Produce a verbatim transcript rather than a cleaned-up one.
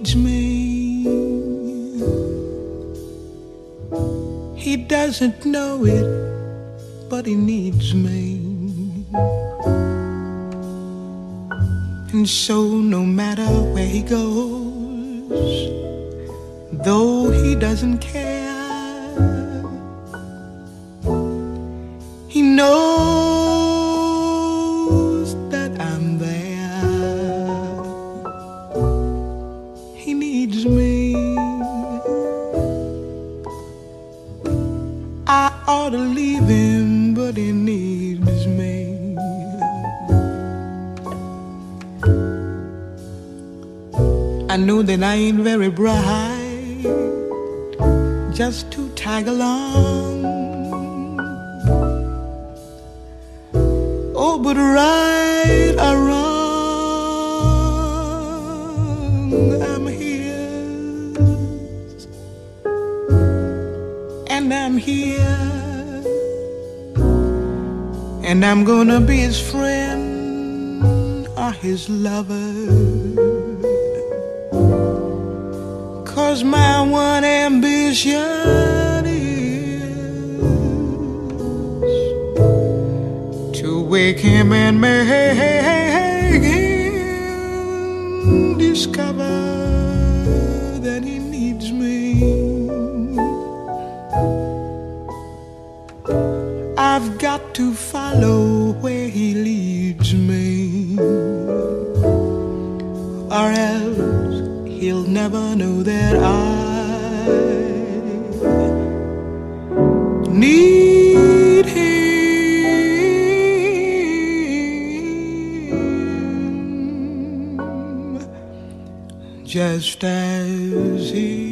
needs me. He doesn't know it, but he needs me. And so no matter where he goes, though he doesn't care, he knows that I'm there. He needs me. I ought to leave him, but he needs me. I know that I ain't very bright, just to tag along. Oh, but right or wrong, I'm his, and I'm here, and I'm gonna be his friend or his lover. 'Cause my one ambition is to wake him and make him discover that he needs me. I've got to follow where he leads me, or else he'll never know that I need him just as he